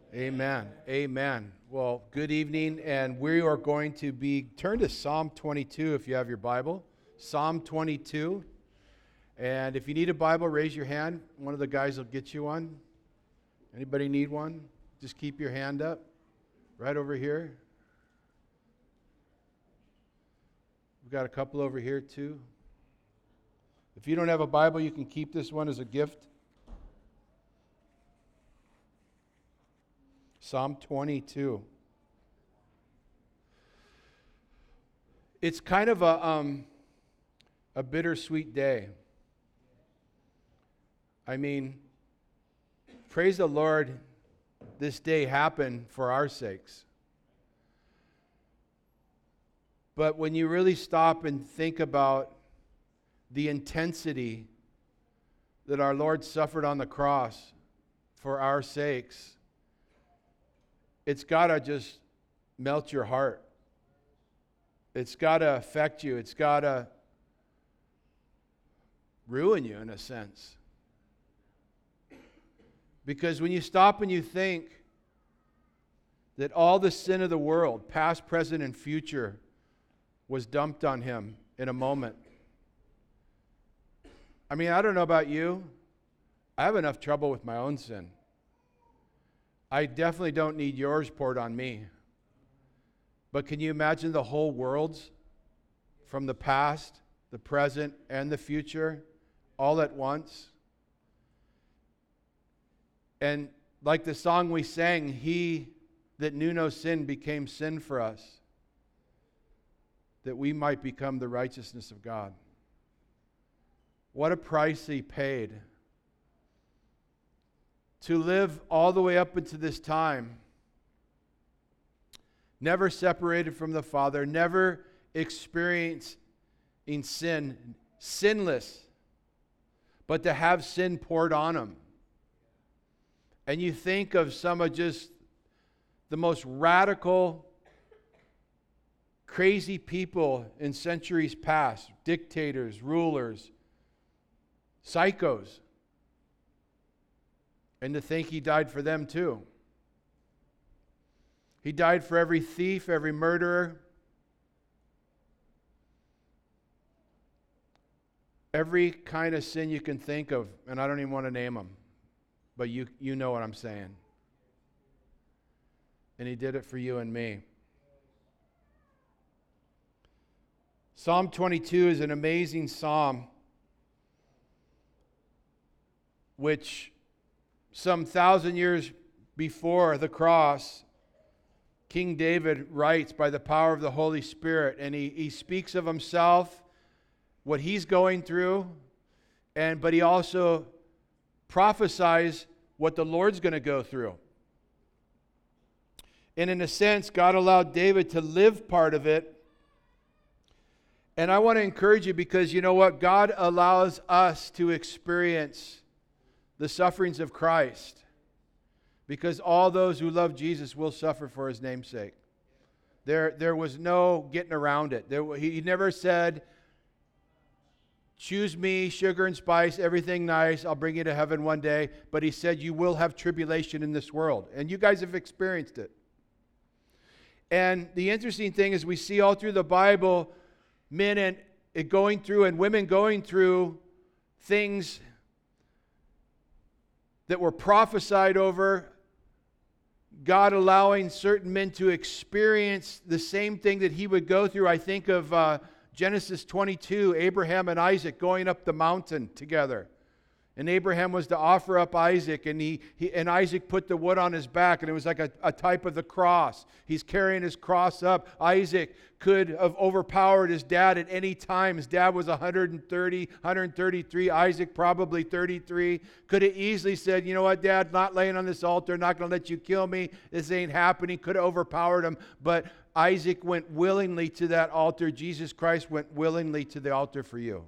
Amen. Amen. Well, good evening, and we are going to turn to Psalm 22 if you have your Bible. Psalm 22. And if you need a Bible, raise your hand. One of the guys will get you one. Anybody need one? Just keep your hand up. Right over here. We've got a couple over here too. If you don't have a Bible, you can keep this one as a gift. Psalm 22. It's kind of a bittersweet day. I mean, praise the Lord, this day happened for our sakes. But when you really stop and think about the intensity that our Lord suffered on the cross for our sakes, it's got to just melt your heart. It's got to affect you. It's got to ruin you in a sense. Because when you stop and you think that all the sin of the world, past, present, and future, was dumped on him in a moment. I mean, I don't know about you. I have enough trouble with my own sin. I definitely don't need yours poured on me. But can you imagine the whole world's, from the past, the present, and the future, all at once? And like the song we sang, he that knew no sin became sin for us, that we might become the righteousness of God. What a price he paid to live all the way up into this time, never separated from the Father, never experiencing sin, sinless, but to have sin poured on him. And you think of some of just the most radical, crazy people in centuries past, dictators, rulers, psychos. And to think he died for them too. He died for every thief, every murderer, every kind of sin you can think of, and I don't even want to name them, but you know what I'm saying. And he did it for you and me. Psalm 22 is an amazing psalm which some 1,000 years before the cross, King David writes by the power of the Holy Spirit, and he speaks of himself, what he's going through, but he also prophesies what the Lord's going to go through. And in a sense, God allowed David to live part of it. And I want to encourage you because you know what? God allows us to experience the sufferings of Christ, because all those who love Jesus will suffer for his name's sake. There was no getting around it. He never said, choose me, sugar and spice, everything nice, I'll bring you to heaven one day. But he said, you will have tribulation in this world. And you guys have experienced it. And the interesting thing is we see all through the Bible, men going through and women going through things that were prophesied over, God allowing certain men to experience the same thing that he would go through. I think of Genesis 22, Abraham and Isaac going up the mountain together. And Abraham was to offer up Isaac, and and Isaac put the wood on his back, and it was like a type of the cross. He's carrying his cross up. Isaac could have overpowered his dad at any time. His dad was 130, 133. Isaac probably 33. Could have easily said, you know what, Dad, not laying on this altar, not going to let you kill me. This ain't happening. Could have overpowered him. But Isaac went willingly to that altar. Jesus Christ went willingly to the altar for you.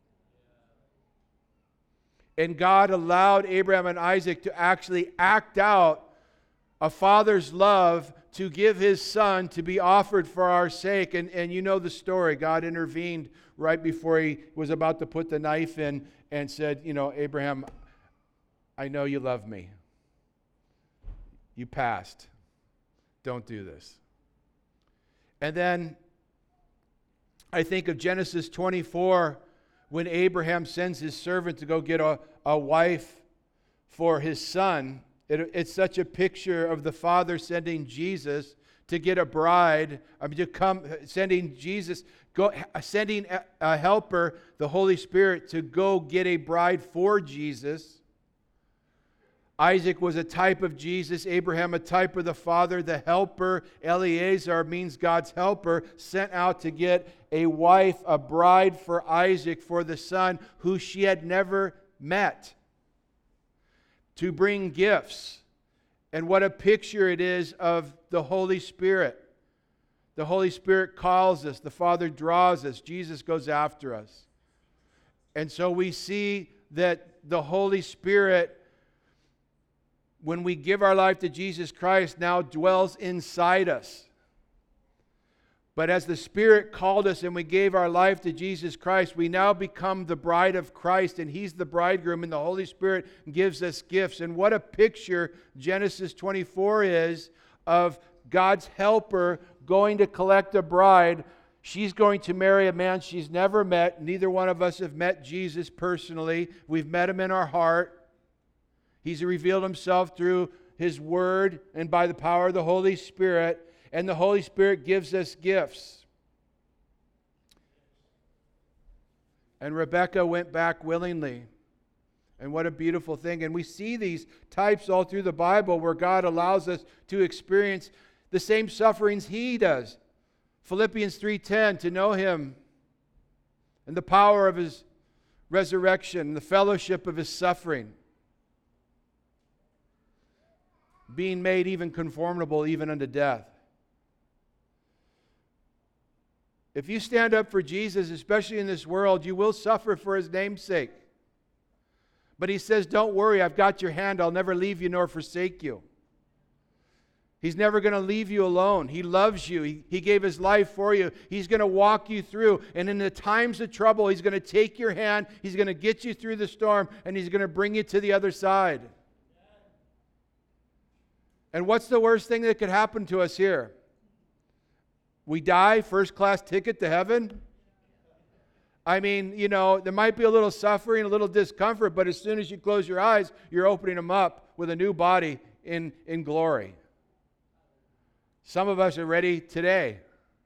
And God allowed Abraham and Isaac to actually act out a father's love to give his son to be offered for our sake. And you know the story. God intervened right before he was about to put the knife in and said, you know, Abraham, I know you love me. You passed. Don't do this. And then I think of Genesis 24, when Abraham sends his servant to go get a wife for his son. It's such a picture of the Father sending Jesus to get a bride, sending a helper, the Holy Spirit, to go get a bride for Jesus. Isaac was a type of Jesus, Abraham a type of the Father. The helper, Eliezer, means God's helper, sent out to get a wife, a bride for Isaac, for the son who she had never met, to bring gifts. And what a picture it is of the Holy Spirit. The Holy Spirit calls us, the Father draws us, Jesus goes after us. And so we see that the Holy Spirit, when we give our life to Jesus Christ, now dwells inside us. But as the Spirit called us and we gave our life to Jesus Christ, we now become the bride of Christ, and He's the bridegroom, and the Holy Spirit gives us gifts. And what a picture Genesis 24 is of God's helper going to collect a bride. She's going to marry a man she's never met. Neither one of us have met Jesus personally. We've met Him in our heart. He's revealed Himself through His Word and by the power of the Holy Spirit. And the Holy Spirit gives us gifts. And Rebekah went back willingly. And what a beautiful thing. And we see these types all through the Bible where God allows us to experience the same sufferings He does. Philippians 3:10, to know Him and the power of His resurrection, the fellowship of His suffering, being made even conformable even unto death. If you stand up for Jesus, especially in this world, you will suffer for His name's sake. But He says, don't worry, I've got your hand. I'll never leave you nor forsake you. He's never going to leave you alone. He loves you. He gave His life for you. He's going to walk you through. And in the times of trouble, He's going to take your hand. He's going to get you through the storm. And He's going to bring you to the other side. And what's the worst thing that could happen to us here? We die, first class ticket to heaven? I mean, there might be a little suffering, a little discomfort, but as soon as you close your eyes, you're opening them up with a new body in glory. Some of us are ready today.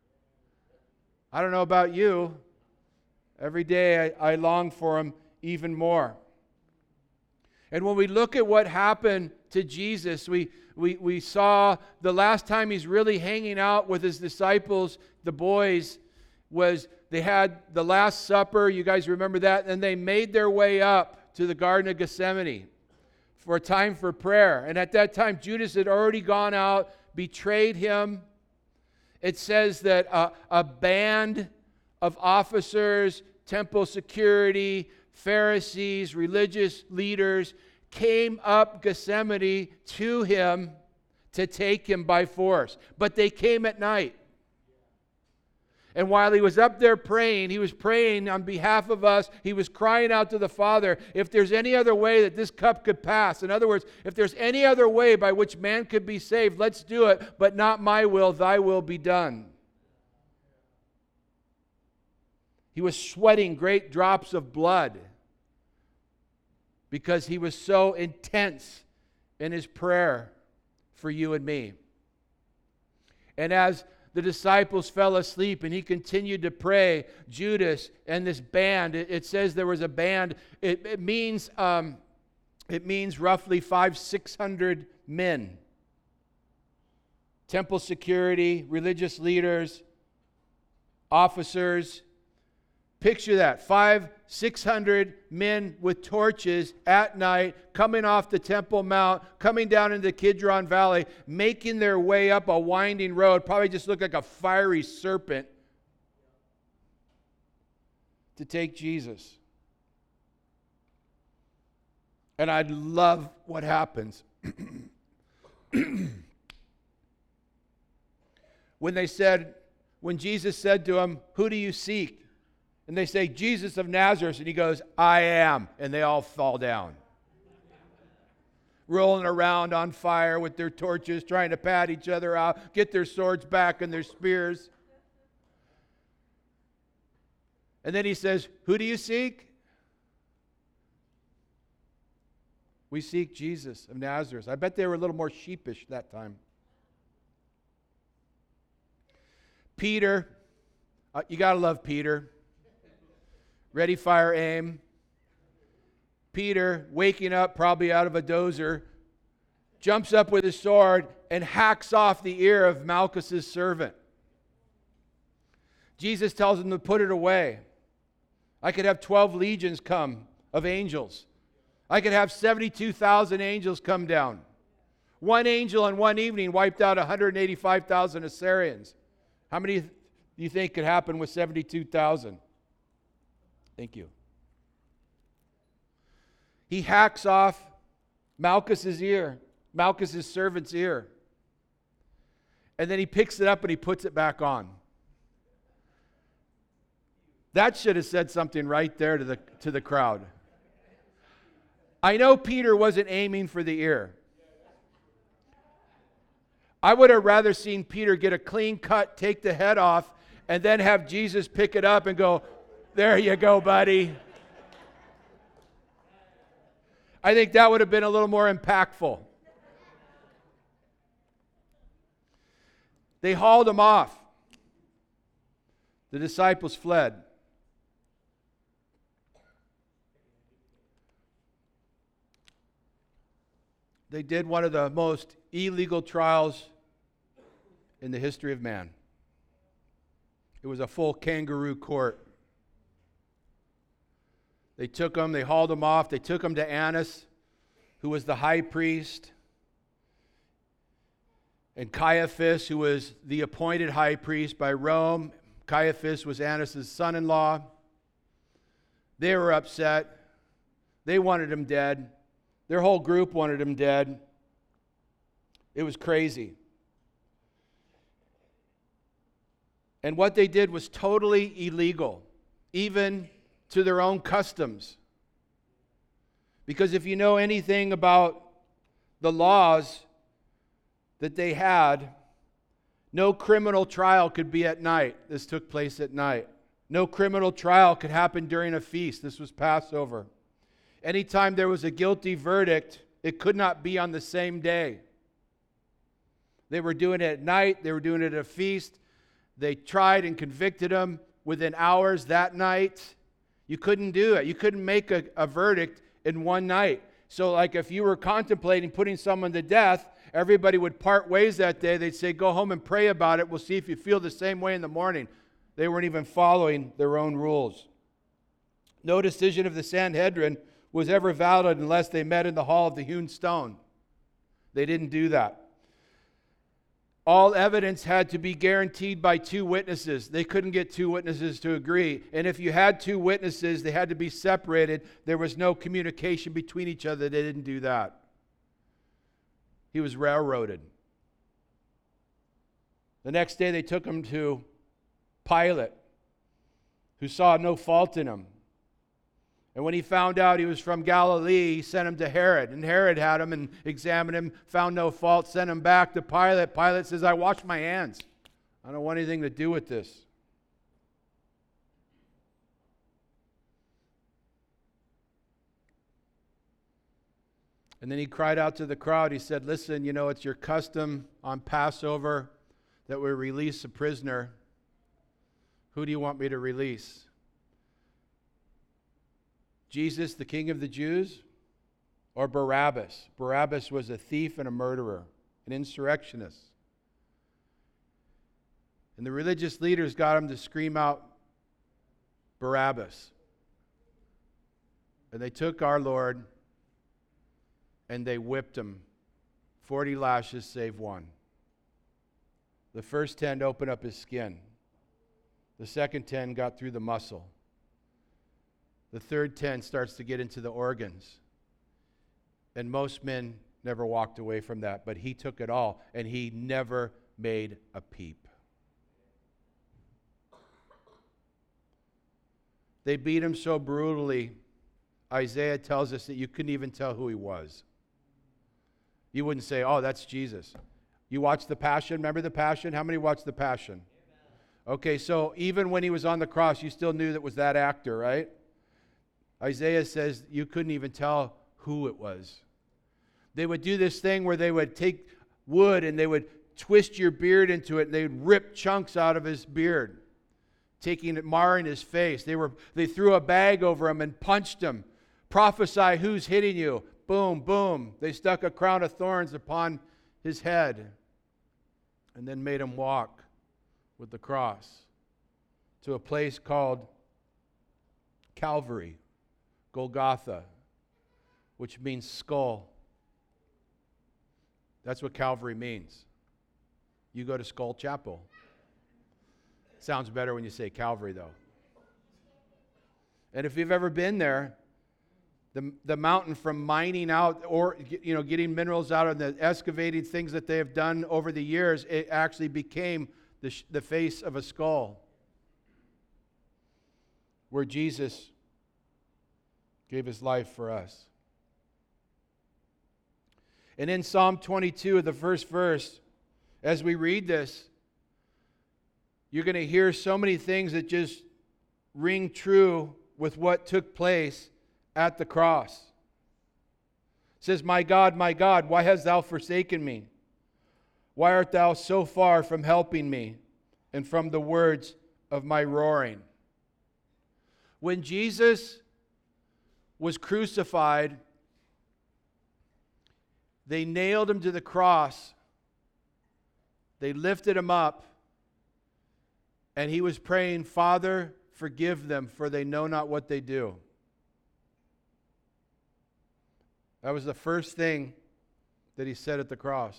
I don't know about you. Every day I long for Him even more. And when we look at what happened to Jesus, we saw the last time He's really hanging out with His disciples, the boys, was they had the Last Supper. You guys remember that? And they made their way up to the Garden of Gethsemane for a time for prayer. And at that time, Judas had already gone out, betrayed Him. It says that a band of officers, temple security, Pharisees, religious leaders came up Gethsemane to Him to take Him by force. But they came at night. And while He was up there praying, He was praying on behalf of us. He was crying out to the Father, if there's any other way that this cup could pass. In other words, if there's any other way by which man could be saved, let's do it. But not my will, thy will be done. He was sweating great drops of blood because He was so intense in His prayer for you and me. And as the disciples fell asleep and He continued to pray, Judas and this band, it says there was a band, it means roughly 500-600 men. Temple security, religious leaders, officers. Picture that, 500-600 men with torches at night, coming off the Temple Mount, coming down into Kidron Valley, making their way up a winding road, probably just looked like a fiery serpent, to take Jesus. And I love what happens. When Jesus said to him, "Who do you seek?" And they say, "Jesus of Nazareth." And He goes, "I am." And they all fall down. rolling around on fire with their torches, trying to pat each other out, get their swords back and their spears. And then he says, who do you seek? We seek Jesus of Nazareth. I bet they were a little more sheepish that time. Peter, you got to love Peter. Ready, fire, aim. Peter, waking up probably out of a dozer, jumps up with his sword and hacks off the ear of Malchus's servant. Jesus tells him to put it away. I could have 12 legions come of angels. I could have 72,000 angels come down. One angel in one evening wiped out 185,000 Assyrians. How many do you think could happen with 72,000? Thank you. He hacks off Malchus's ear, Malchus's servant's ear. And then he picks it up and he puts it back on. That should have said something right there to the crowd. I know Peter wasn't aiming for the ear. I would have rather seen Peter get a clean cut, take the head off, and then have Jesus pick it up and go, there you go, buddy. I think that would have been a little more impactful. They hauled him off. The disciples fled. They did one of the most illegal trials in the history of man. It was a full kangaroo court. They took him, they hauled him off, they took him to Annas, who was the high priest, and Caiaphas, who was the appointed high priest by Rome. Caiaphas was Annas' son-in-law. They were upset. They wanted him dead. Their whole group wanted him dead. It was crazy. And what they did was totally illegal, even to their own customs. Because if you know anything about the laws that they had, no criminal trial could be at night. This took place at night. No criminal trial could happen during a feast. This was Passover. Anytime there was a guilty verdict, it could not be on the same day. They were doing it at night. They were doing it at a feast. They tried and convicted him within hours that night. You couldn't do it. You couldn't make a verdict in one night. So like if you were contemplating putting someone to death, everybody would part ways that day. They'd say, go home and pray about it. We'll see if you feel the same way in the morning. They weren't even following their own rules. No decision of the Sanhedrin was ever valid unless they met in the hall of the hewn stone. They didn't do that. All evidence had to be guaranteed by two witnesses. They couldn't get two witnesses to agree. And if you had two witnesses, they had to be separated. There was no communication between each other. They didn't do that. He was railroaded. The next day they took him to Pilate, who saw no fault in him. And when he found out he was from Galilee, he sent him to Herod. And Herod had him and examined him, found no fault, sent him back to Pilate. Pilate says, I wash my hands. I don't want anything to do with this. And then he cried out to the crowd. He said, listen, you know, it's your custom on Passover that we release a prisoner. Who do you want me to release? Jesus, the King of the Jews, or Barabbas? Barabbas was a thief and a murderer, an insurrectionist. And the religious leaders got him to scream out, Barabbas. And they took our Lord and they whipped him. 40 lashes save one. The first 10 opened up his skin. The second 10 got through the muscle. The third 10 starts to get into the organs. And most men never walked away from that, but he took it all, and he never made a peep. They beat him so brutally, Isaiah tells us that you couldn't even tell who he was. You wouldn't say, oh, that's Jesus. You watch The Passion? Remember The Passion? How many watched The Passion? Okay, so even when he was on the cross, you still knew that was that actor, right? Isaiah says you couldn't even tell who it was. They would do this thing where they would take wood and they would twist your beard into it, and they would rip chunks out of his beard, taking it, marring his face. They threw a bag over him and punched him. Prophesy who's hitting you. Boom, boom. They stuck a crown of thorns upon his head and then made him walk with the cross to a place called Calvary, Golgotha, which means skull. That's what Calvary means. You go to Skull Chapel. Sounds better when you say Calvary, though. And if you've ever been there, the mountain, from mining out or getting minerals out of the excavating things that they have done over the years, it actually became the face of a skull where Jesus gave his life for us. And in Psalm 22, the first verse, as we read this, you're going to hear so many things that just ring true with what took place at the cross. It says, my God, why hast thou forsaken me? Why art thou so far from helping me and from the words of my roaring? When Jesus was crucified, they nailed him to the cross. They lifted him up, and he was praying, Father, forgive them, for they know not what they do. That was the first thing that he said at the cross.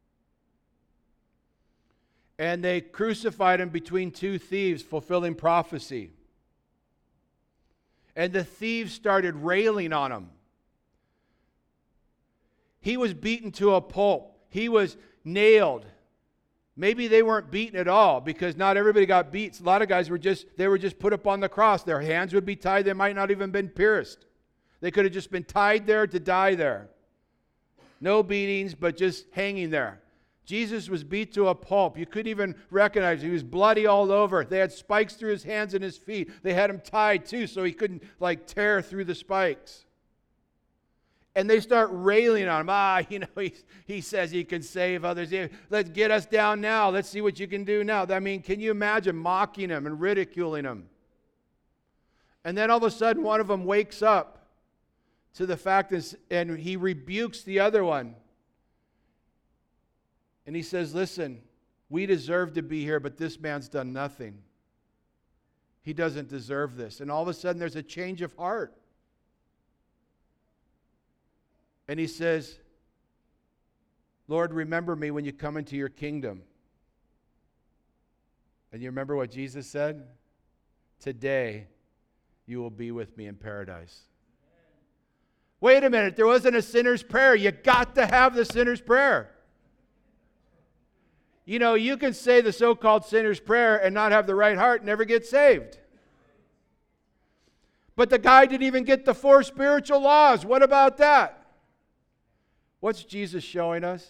And they crucified him between two thieves, fulfilling prophecy. And the thieves started railing on him. He was beaten to a pulp. He was nailed. Maybe they weren't beaten at all, because not everybody got beat. A lot of guys were just put up on the cross. Their hands would be tied. They might not even been pierced. They could have just been tied there to die there. No beatings, but just hanging there. Jesus was beat to a pulp. You couldn't even recognize him. He was bloody all over. They had spikes through his hands and his feet. They had him tied too, so he couldn't tear through the spikes. And they start railing on him. He says he can save others. Let's get us down now. Let's see what you can do now. I mean, can you imagine mocking him and ridiculing him? And then all of a sudden, one of them wakes up to the fact and he rebukes the other one. And he says, listen, we deserve to be here, but this man's done nothing. He doesn't deserve this. And all of a sudden, there's a change of heart. And he says, Lord, remember me when you come into your kingdom. And you remember what Jesus said? Today, you will be with me in paradise. Wait a minute, there wasn't a sinner's prayer. You got to have the sinner's prayer. You can say the so-called sinner's prayer and not have the right heart and never get saved. But the guy didn't even get the 4 spiritual laws. What about that? What's Jesus showing us?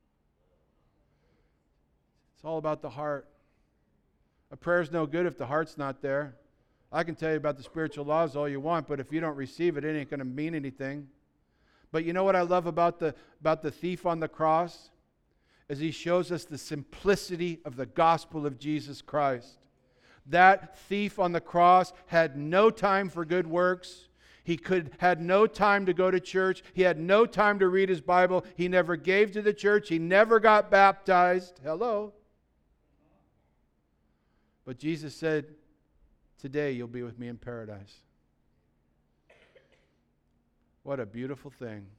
It's all about the heart. A prayer's no good if the heart's not there. I can tell you about the spiritual laws all you want, but if you don't receive it, it ain't going to mean anything. But you know what I love about the thief on the cross? Is he shows us the simplicity of the gospel of Jesus Christ. That thief on the cross had no time for good works. He had no time to go to church. He had no time to read his Bible. He never gave to the church. He never got baptized. Hello. But Jesus said, today you'll be with me in paradise. What a beautiful thing.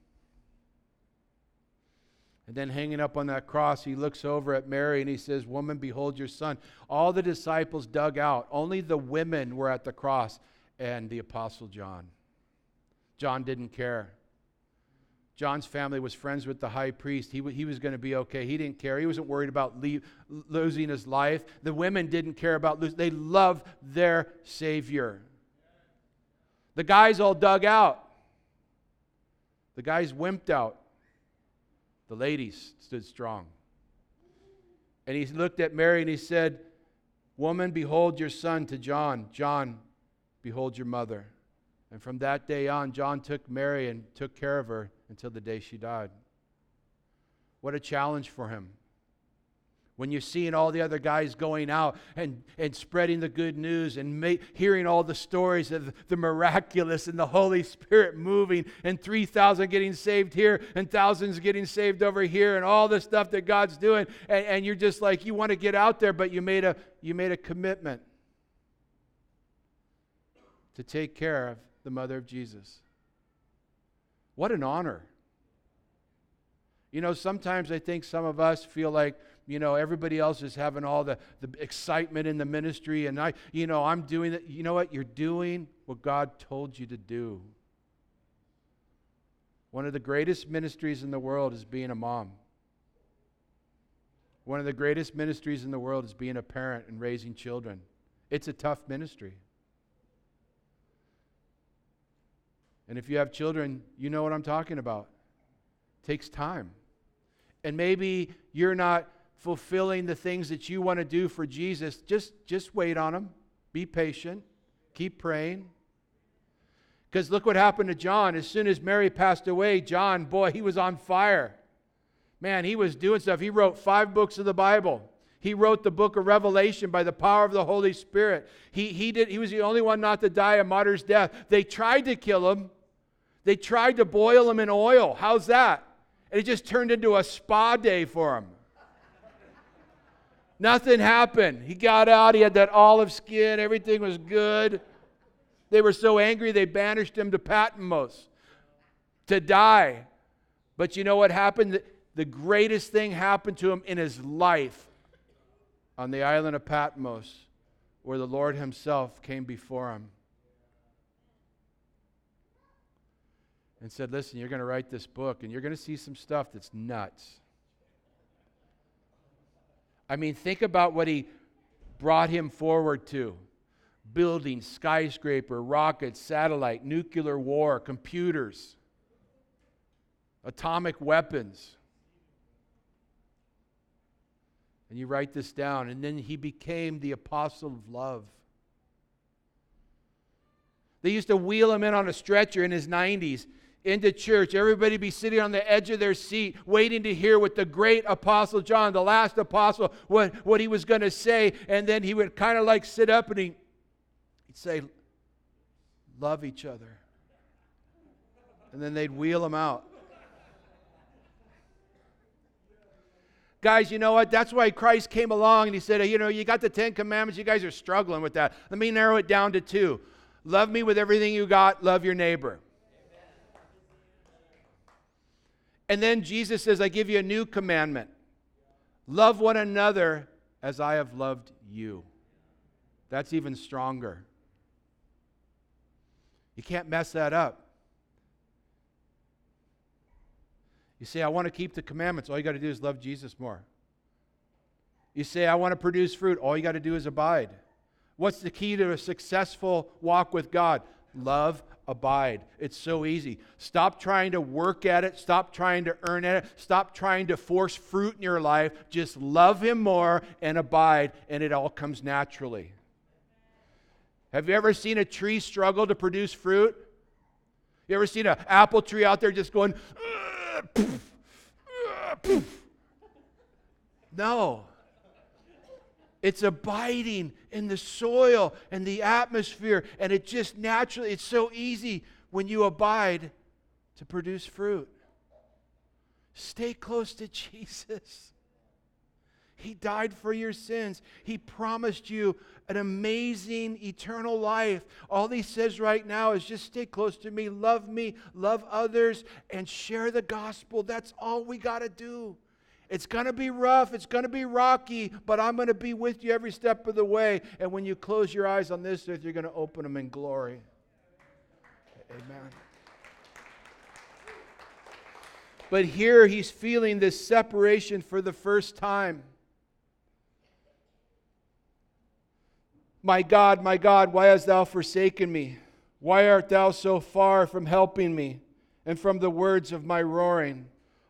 And then hanging up on that cross, he looks over at Mary and he says, woman, behold your son. All the disciples dug out. Only the women were at the cross and the Apostle John. John didn't care. John's family was friends with the high priest. He was going to be okay. He didn't care. He wasn't worried about losing his life. The women didn't care about losing. They loved their Savior. The guys all dug out. The guys wimped out. The ladies stood strong. And he looked at Mary and he said, "Woman, behold your son," to John. "John, behold your mother." And from that day on, John took Mary and took care of her until the day she died. What a challenge for him. When you're seeing all the other guys going out and spreading the good news and hearing all the stories of the miraculous and the Holy Spirit moving and 3,000 getting saved here and thousands getting saved over here and all the stuff that God's doing, and you're just like, you want to get out there, but you made a commitment to take care of the mother of Jesus. What an honor. You know, sometimes I think some of us feel like, you know, everybody else is having all the excitement in the ministry, and I'm doing it. You know what? You're doing what God told you to do. One of the greatest ministries in the world is being a mom. One of the greatest ministries in the world is being a parent and raising children. It's a tough ministry. And if you have children, you know what I'm talking about. It takes time. And maybe you're not fulfilling the things that you want to do for Jesus. Just wait on him. Be patient. Keep praying. Because look what happened to John. As soon as Mary passed away, John, boy, he was on fire. Man, he was doing stuff. He wrote 5 books of the Bible. He wrote the book of Revelation by the power of the Holy Spirit. He was the only one not to die a martyr's death. They tried to kill him. They tried to boil him in oil. How's that? And it just turned into a spa day for him. Nothing happened. He got out. He had that olive skin. Everything was good. They were so angry they banished him to Patmos to die. But you know what happened? The greatest thing happened to him in his life on the island of Patmos, where the Lord himself came before him and said, "Listen, you're going to write this book, and you're going to see some stuff that's nuts." I mean, think about what he brought him forward to. Buildings, skyscraper, rockets, satellite, nuclear war, computers, atomic weapons. And you write this down, and then he became the apostle of love. They used to wheel him in on a stretcher in his 90s into church. Everybody be sitting on the edge of their seat waiting to hear what the great apostle John, the last apostle, what he was going to say. And then he would kind of like sit up and he'd say, "Love each other." And then they'd wheel him out. Guys, you know what? That's why Christ came along and he said, you got the 10 commandments. You guys are struggling with that. Let me narrow it down to 2. Love me with everything you got. Love your neighbor. And then Jesus says, "I give you a new commandment. Love one another as I have loved you." That's even stronger. You can't mess that up. You say, "I want to keep the commandments." All you got to do is love Jesus more. You say, "I want to produce fruit." All you got to do is abide. What's the key to a successful walk with God? Love, abide. It's so easy. Stop trying to work at it. Stop trying to earn at it. Stop trying to force fruit in your life. Just love him more and abide, and it all comes naturally. Have you ever seen a tree struggle to produce fruit? You ever seen an apple tree out there just going, poof, poof? No. It's abiding in the soil and the atmosphere, and it just naturally, it's so easy when you abide to produce fruit. Stay close to Jesus. He died for your sins. He promised you an amazing eternal life. All he says right now is just stay close to me, love others, and share the gospel. That's all we got to do. It's going to be rough. It's going to be rocky, but I'm going to be with you every step of the way. And when you close your eyes on this earth, you're going to open them in glory. Amen. But here he's feeling this separation for the first time. My God, why hast thou forsaken me? Why art thou so far from helping me and from the words of my roaring?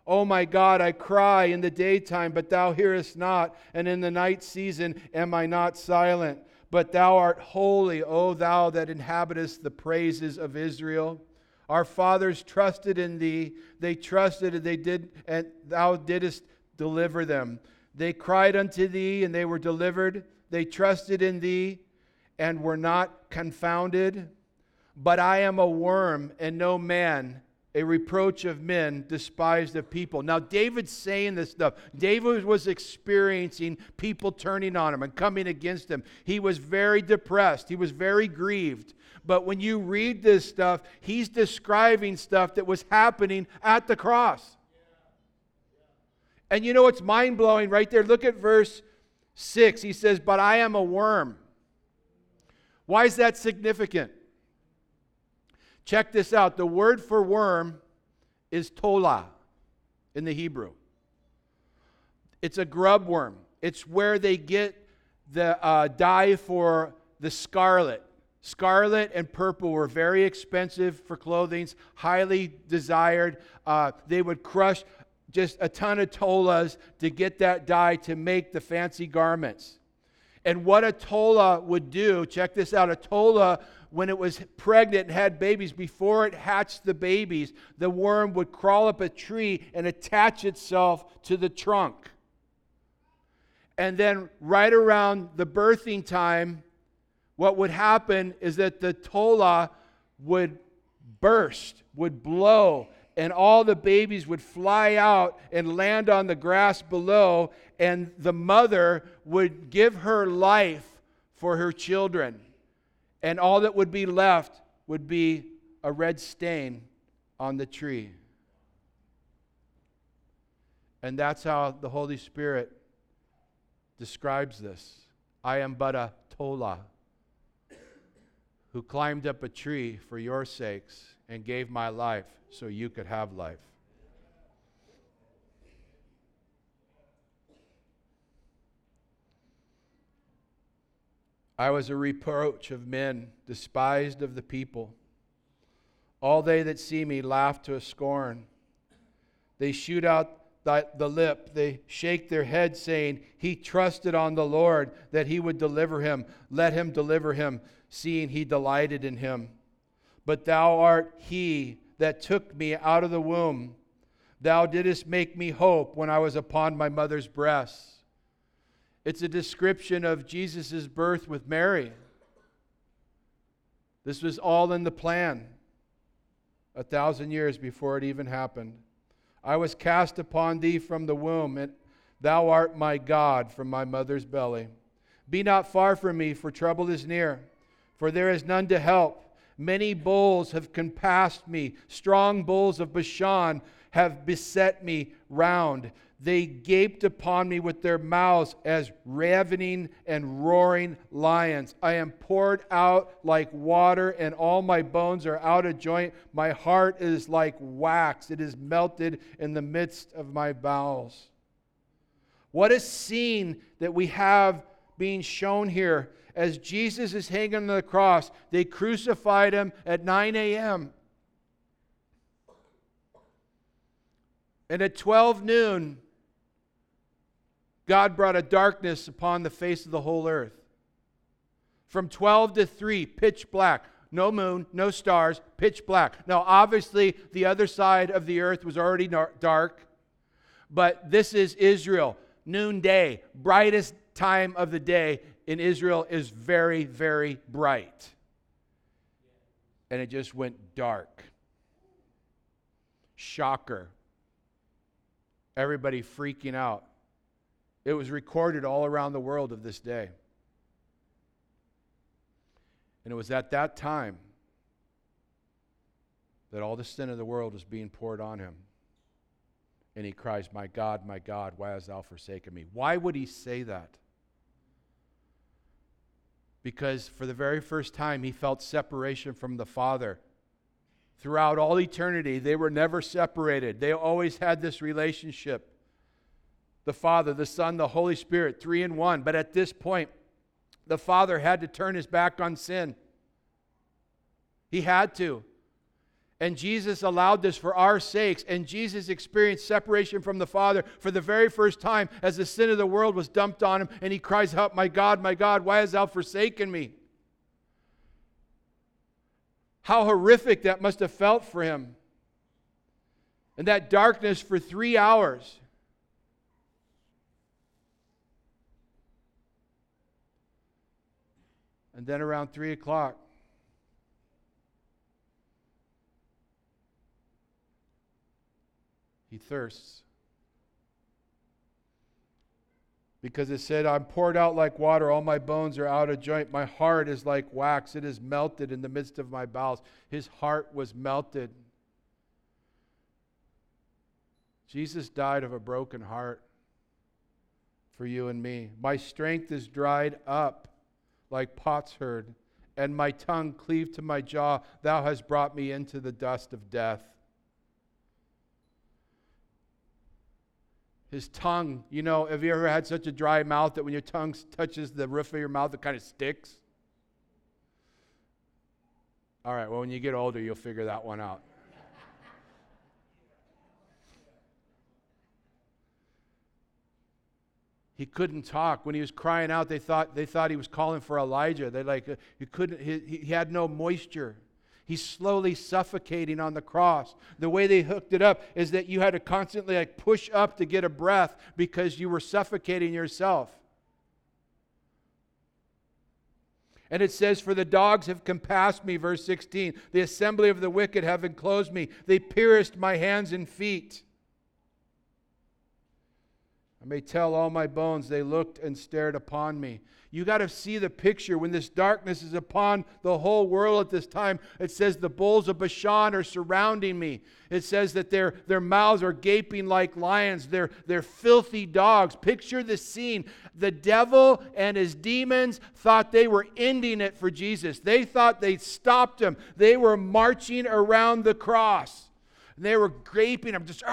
O my God, I cry in the daytime, but thou hearest not, and in the night season am I not silent. But thou art holy, O thou that inhabitest the praises of Israel. Our fathers trusted in thee. They trusted, and thou didst deliver them. They cried unto thee, and they were delivered. They trusted in thee, and were not confounded. But I am a worm, and no man, a reproach of men, despised of people. Now, David's saying this stuff. David was experiencing people turning on him and coming against him. He was very depressed. He was very grieved. But when you read this stuff, he's describing stuff that was happening at the cross. And you know what's mind-blowing right there? Look at verse 6. He says, but I am a worm. Why is that significant? Check this out. The word for worm is tola in the Hebrew. It's a grub worm. It's where they get the dye for the scarlet. Scarlet and purple were very expensive for clothing, highly desired. They would crush just a ton of tolas to get that dye to make the fancy garments. And what a tola would do, check this out, a tola, when it was pregnant and had babies, before it hatched the babies, the worm would crawl up a tree and attach itself to the trunk. And then right around the birthing time, what would happen is that the tola would burst, would blow, and all the babies would fly out and land on the grass below, and the mother would give her life for her children. And all that would be left would be a red stain on the tree. And that's how the Holy Spirit describes this. I am but a tola who climbed up a tree for your sakes and gave my life so you could have life. I was a reproach of men, despised of the people. All they that see me laugh to a scorn. They shoot out the lip. They shake their head, saying, he trusted on the Lord that he would deliver him. Let him deliver him, seeing he delighted in him. But thou art he that took me out of the womb. Thou didst make me hope when I was upon my mother's breasts. It's a description of Jesus' birth with Mary. This was all in the plan 1,000 years before it even happened. I was cast upon thee from the womb, and thou art my God from my mother's belly. Be not far from me, for trouble is near, for there is none to help. Many bulls have compassed me. Strong bulls of Bashan have beset me round. They gaped upon me with their mouths as ravening and roaring lions. I am poured out like water, and all my bones are out of joint. My heart is like wax. It is melted in the midst of my bowels. What a scene that we have being shown here. As Jesus is hanging on the cross, they crucified him at 9 a.m. And at 12 noon, God brought a darkness upon the face of the whole earth. From 12 to 3, pitch black. No moon, no stars, pitch black. Now, obviously, the other side of the earth was already dark. But this is Israel. Noonday, brightest time of the day in Israel is very, very bright. And it just went dark. Shocker. Everybody freaking out. It was recorded all around the world of this day. And it was at that time that all the sin of the world was being poured on him. And he cries, my God, why hast thou forsaken me? Why would he say that? Because for the very first time, he felt separation from the Father. Throughout all eternity, they were never separated. They always had this relationship. The Father, the Son, the Holy Spirit, 3 in 1. But at this point, the Father had to turn his back on sin. He had to. And Jesus allowed this for our sakes. And Jesus experienced separation from the Father for the very first time as the sin of the world was dumped on him. And he cries out, my God, why hast thou forsaken me? How horrific that must have felt for him. And that darkness for 3 hours. And then around 3 o'clock, he thirsts. Because it said, I'm poured out like water, all my bones are out of joint. My heart is like wax, it is melted in the midst of my bowels. His heart was melted. Jesus died of a broken heart for you and me. My strength is dried up like potsherd, and my tongue cleaved to my jaw. Thou hast brought me into the dust of death. His tongue, have you ever had such a dry mouth that when your tongue touches the roof of your mouth, it kind of sticks? All right, well, when you get older, you'll figure that one out. He couldn't talk. When he was crying out, they thought he was calling for Elijah. He had no moisture. He's slowly suffocating on the cross. The way they hooked it up is that you had to constantly push up to get a breath because you were suffocating yourself. And it says, for the dogs have compassed me, verse 16. The assembly of the wicked have enclosed me. They pierced my hands and feet. I may tell all my bones, they looked and stared upon me. You got to see the picture when this darkness is upon the whole world at this time. It says the bulls of Bashan are surrounding me. It says that their mouths are gaping like lions. They're filthy dogs. Picture the scene. The devil and his demons thought they were ending it for Jesus. They thought they'd stopped him. They were marching around the cross. And they were gaping him, just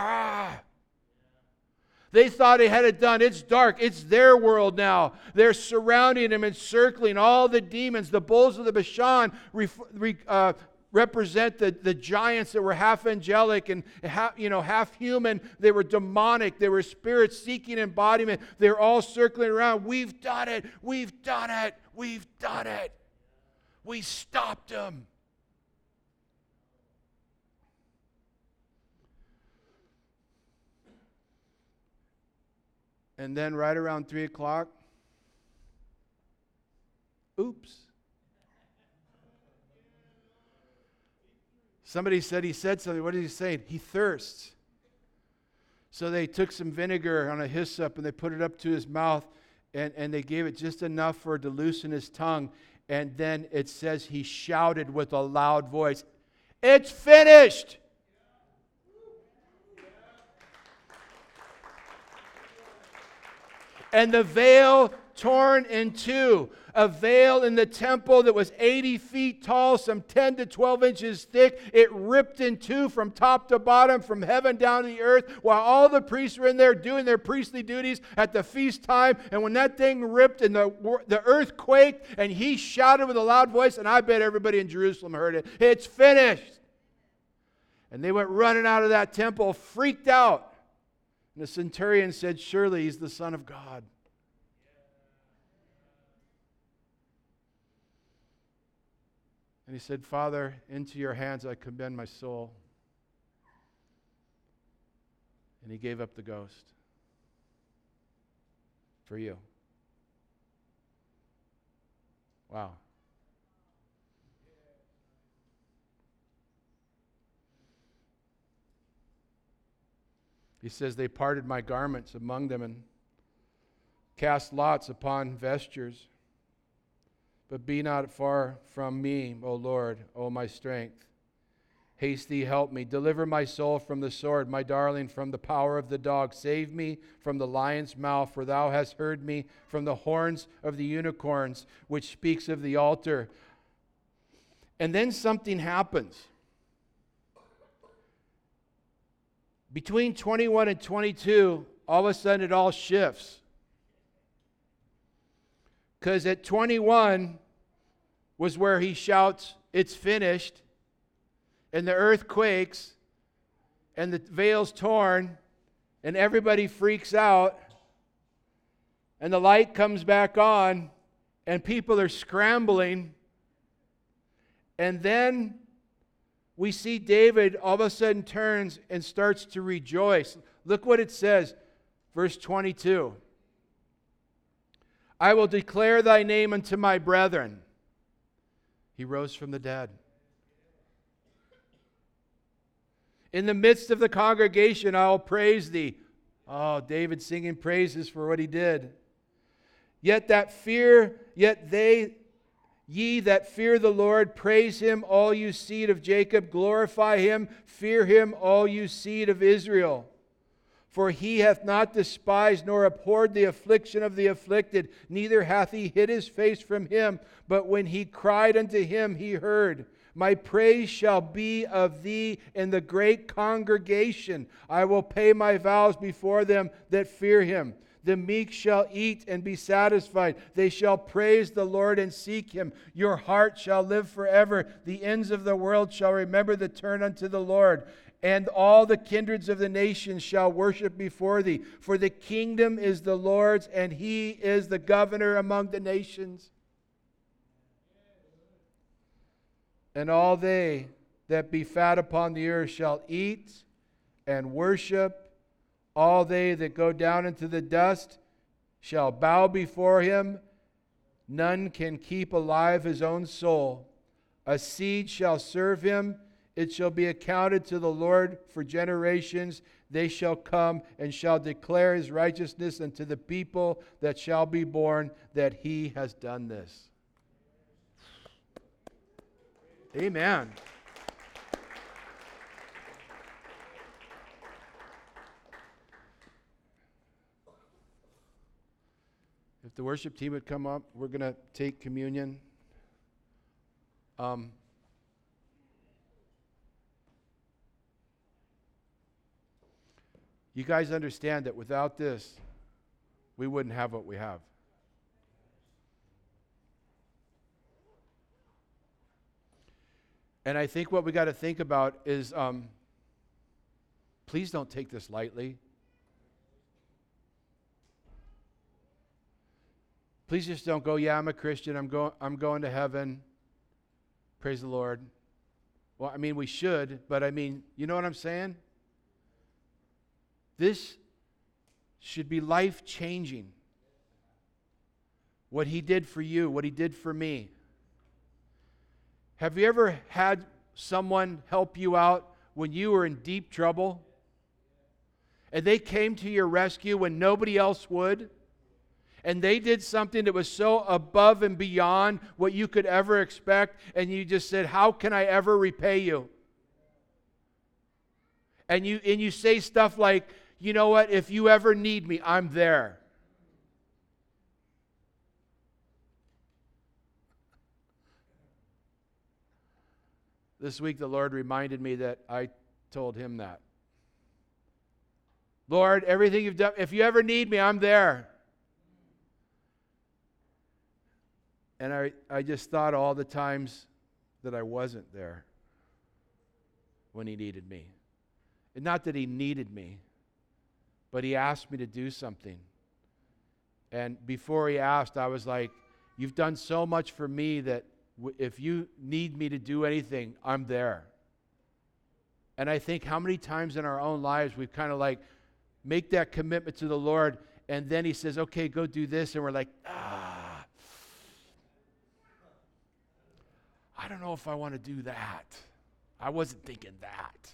They thought he had it done. It's dark. It's their world now. They're surrounding him, encircling all the demons. The bulls of the Bashan represent the giants that were half angelic and half human. They were demonic. They were spirits seeking embodiment. They're all circling around. We've done it. We've done it. We've done it. We stopped him. And then right around 3 o'clock, oops. Somebody said he said something. What did he say? He thirsts. So they took some vinegar on a hyssop and they put it up to his mouth and they gave it just enough for it to loosen his tongue. And then it says he shouted with a loud voice, "It's finished!" And the veil torn in two. A veil in the temple that was 80 feet tall, some 10 to 12 inches thick. It ripped in two from top to bottom, from heaven down to the earth, while all the priests were in there doing their priestly duties at the feast time. And when that thing ripped and the earth quaked, and he shouted with a loud voice, and I bet everybody in Jerusalem heard it, "It's finished!" And they went running out of that temple, freaked out. And the centurion said, "Surely he's the Son of God." And he said, "Father, into your hands I commend my soul." And he gave up the ghost for you. Wow. He says, "They parted my garments among them and cast lots upon vestures. But be not far from me, O Lord, O my strength. Haste thee, help me. Deliver my soul from the sword, my darling, from the power of the dog. Save me from the lion's mouth, for thou hast heard me from the horns of the unicorns, which speaks of the altar." And then something happens. Between 21 and 22, all of a sudden it all shifts. Because at 21 was where he shouts, "It's finished." and the earth quakes, and the veil's torn, and everybody freaks out, and the light comes back on, and people are scrambling, and then we see David all of a sudden turns and starts to rejoice. Look what it says, verse 22. I will declare thy name unto my brethren. He rose from the dead. In the midst of the congregation, I will praise thee. Oh, David singing praises for what he did. Ye that fear the Lord, praise him, all you seed of Jacob, glorify him, fear him, all you seed of Israel. For he hath not despised nor abhorred the affliction of the afflicted, neither hath he hid his face from him. But when he cried unto him, he heard. My praise shall be of thee in the great congregation. I will pay my vows before them that fear him. The meek shall eat and be satisfied. They shall praise the Lord and seek him. Your heart shall live forever. The ends of the world shall remember the turn unto the Lord. And all the kindreds of the nations shall worship before thee. For the kingdom is the Lord's, and he is the governor among the nations. And all they that be fat upon the earth shall eat and worship. All they that go down into the dust shall bow before him. None can keep alive his own soul. A seed shall serve him. It shall be accounted to the Lord for generations. They shall come and shall declare his righteousness unto the people that shall be born, that he has done this. Amen. If the worship team would come up, we're going to take communion. You guys understand that without this, we wouldn't have what we have. And I think what we got to think about is, please don't take this lightly. Please just don't go, yeah, I'm a Christian, I'm going to heaven. Praise the Lord. Well, I mean, we should, but I mean, you know what I'm saying? This should be life-changing. What he did for you, what he did for me. Have you ever had someone help you out when you were in deep trouble? And they came to your rescue when nobody else would? And they did something that was so above and beyond what you could ever expect, and you just said, how can I ever repay you? And you say stuff like, you know what, if you ever need me, I'm there. This week the Lord reminded me that I told him that. Lord, everything you've done, if you ever need me, I'm there. And I just thought all the times that I wasn't there when he needed me. And not that he needed me, but he asked me to do something. And before he asked, I was like, you've done so much for me that if you need me to do anything, I'm there. And I think how many times in our own lives we've kind of like make that commitment to the Lord, and then he says, okay, go do this, and we're like, I don't know if I want to do that. I wasn't thinking that.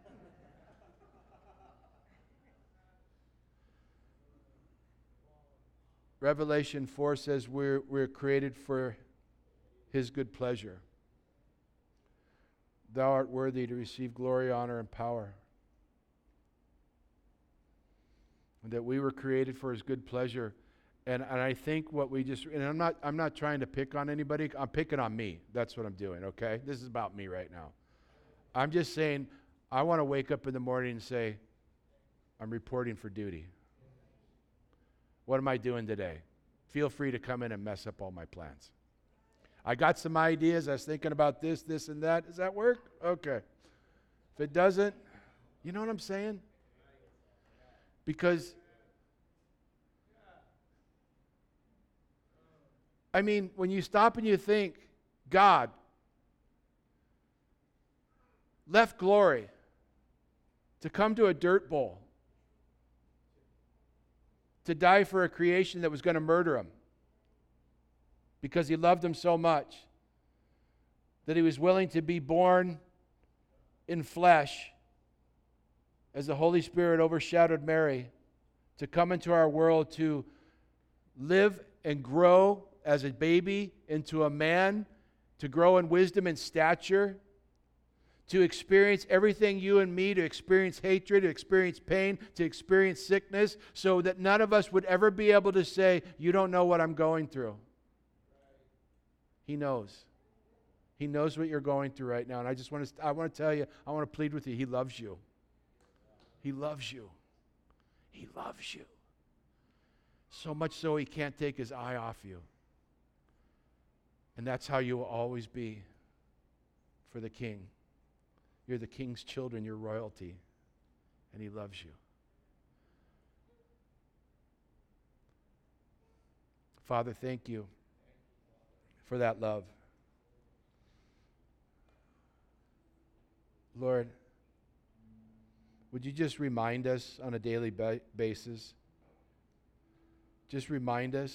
Revelation 4 says we're created for his good pleasure. Thou art worthy to receive glory, honor, and power. And that we were created for his good pleasure. And I think what we just, and I'm not trying to pick on anybody. I'm picking on me. That's what I'm doing, okay? This is about me right now. I'm just saying, I want to wake up in the morning and say, I'm reporting for duty. What am I doing today? Feel free to come in and mess up all my plans. I got some ideas. I was thinking about this, and that. Does that work? Okay. If it doesn't, you know what I'm saying? Because, I mean, when you stop and you think, God left glory to come to a dirt bowl, to die for a creation that was going to murder him because he loved him so much that he was willing to be born in flesh as the Holy Spirit overshadowed Mary, to come into our world, to live and grow as a baby into a man, to grow in wisdom and stature, to experience everything you and me, to experience hatred, to experience pain, to experience sickness, so that none of us would ever be able to say, you don't know what I'm going through. He knows. He knows what you're going through right now. And I want to tell you, I want to plead with you, He loves you. He loves you. He loves you. So much so He can't take His eye off you. And that's how you will always be for the King. You're the King's children, you're royalty, and He loves you. Father, thank you for that love. Lord, would you just remind us on a daily basis? Just remind us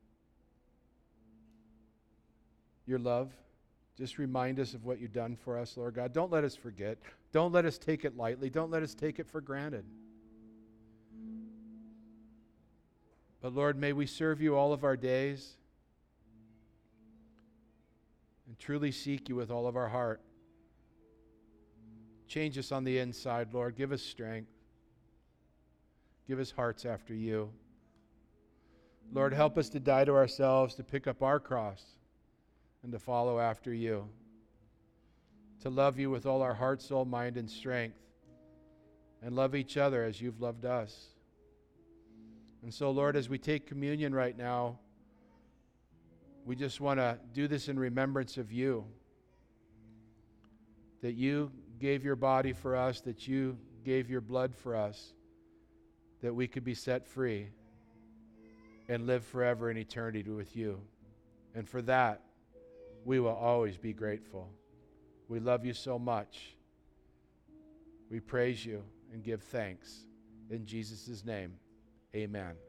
your love. Just remind us of what you've done for us, Lord God. Don't let us forget. Don't let us take it lightly. Don't let us take it for granted. But Lord, may we serve you all of our days and truly seek you with all of our heart. Change us on the inside, Lord. Give us strength. Give us hearts after you. Lord, help us to die to ourselves, to pick up our cross, and to follow after you. To love you with all our heart, soul, mind, and strength. And love each other as you've loved us. And so, Lord, as we take communion right now, we just want to do this in remembrance of you. That you gave your body for us, that you gave your blood for us, that we could be set free and live forever in eternity with you. And for that, we will always be grateful. We love you so much. We praise you and give thanks. In Jesus' name, amen.